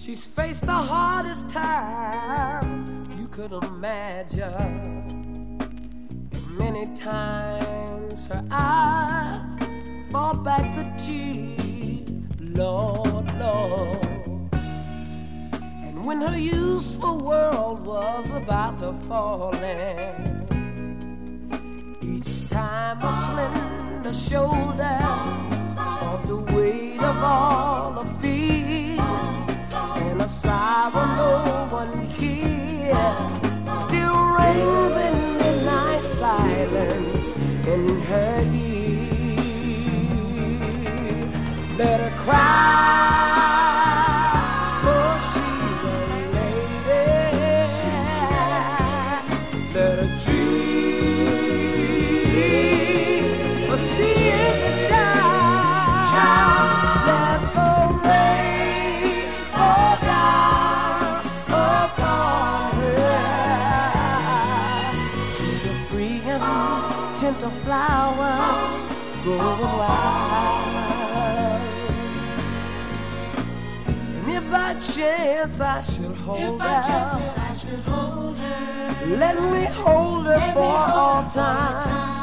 She's faced the hardest time you could imagine. And many times her eyes fought back the tears, Lord, Lord. And when her useful world was about to fall in, each time her slender shoulders felt the weight of all the fears, and a sorrow no one hears still rings in midnight silence in her ear. Let her cry, for she's a lady. Let her dream, for she is a child. Let the rain fall down upon her. She's a free and gentle flower growing wild. And if by chance I should hold her, let me hold her for all time.